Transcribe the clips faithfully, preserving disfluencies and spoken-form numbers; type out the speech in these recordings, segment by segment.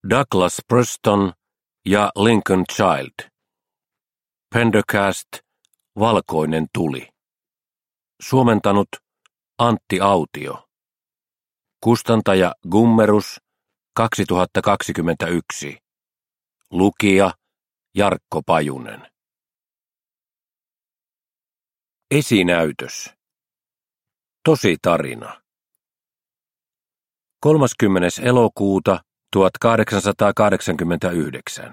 Douglas Preston ja Lincoln Child. Pendergast, Valkoinen tuli. Suomentanut Antti Autio. Kustantaja Gummerus, kaksituhattakaksikymmentäyksi. Lukija Jarkko Pajunen. Esinäytös. Tosi tarina. kolmaskymmenes elokuuta tuhatkahdeksansataakahdeksankymmentäyhdeksän.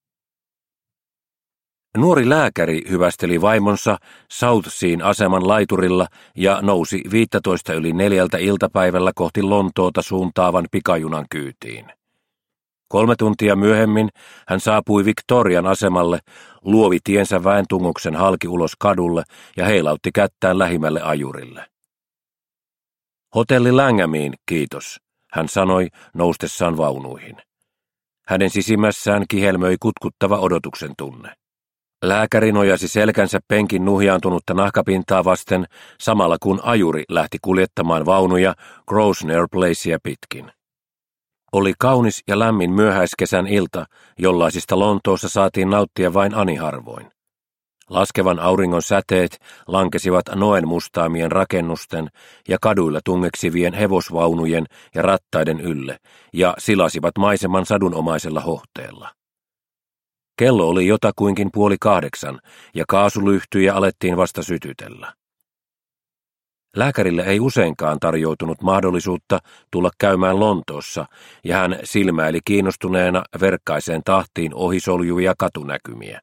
Nuori lääkäri hyvästeli vaimonsa Southsean aseman laiturilla ja nousi viisitoista yli neljältä iltapäivällä kohti Lontoota suuntaavan pikajunan kyytiin. Kolme tuntia myöhemmin hän saapui Victorian asemalle, luovi tiensä väentunguksen halki ulos kadulle ja heilautti kättään lähimmälle ajurille. Hotelli Langhamiin, kiitos, hän sanoi noustessaan vaunuihin. Hänen sisimmässään kihelmöi kutkuttava odotuksen tunne. Lääkäri nojasi selkänsä penkin nuhjaantunutta nahkapintaa vasten, samalla kun ajuri lähti kuljettamaan vaunuja Grosvenor Placea pitkin. Oli kaunis ja lämmin myöhäiskesän ilta, jollaisista Lontoossa saatiin nauttia vain ani harvoin. Laskevan auringon säteet lankesivat noen mustaamien rakennusten ja kaduilla tungeksivien hevosvaunujen ja rattaiden ylle ja silasivat maiseman sadunomaisella hohteella. Kello oli jotakuinkin puoli kahdeksan ja kaasulyhtyjä alettiin vasta sytytellä. Lääkärille ei useinkaan tarjoutunut mahdollisuutta tulla käymään Lontoossa ja hän silmäili kiinnostuneena verkkaiseen tahtiin ohisoljuvia katunäkymiä.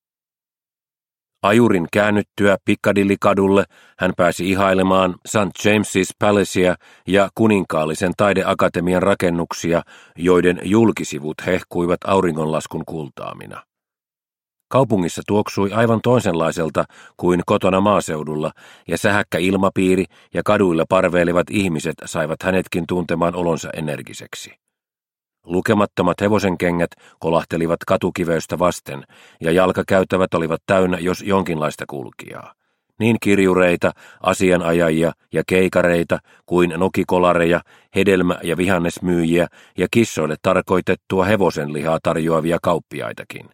Ajurin käännyttyä Piccadilly-kadulle hän pääsi ihailemaan Saint James's Palacea ja kuninkaallisen taideakatemian rakennuksia, joiden julkisivut hehkuivat auringonlaskun kultaamina. Kaupungissa tuoksui aivan toisenlaiselta kuin kotona maaseudulla, ja sähäkkä ilmapiiri ja kaduilla parveilevat ihmiset saivat hänetkin tuntemaan olonsa energiseksi. Lukemattomat hevosenkengät kolahtelivat katukiveystä vasten, ja jalkakäytävät olivat täynnä jos jonkinlaista kulkijaa. Niin kirjureita, asianajajia ja keikareita kuin nokikolareja, hedelmä- ja vihannesmyyjiä ja kissoille tarkoitettua hevosenlihaa tarjoavia kauppiaitakin.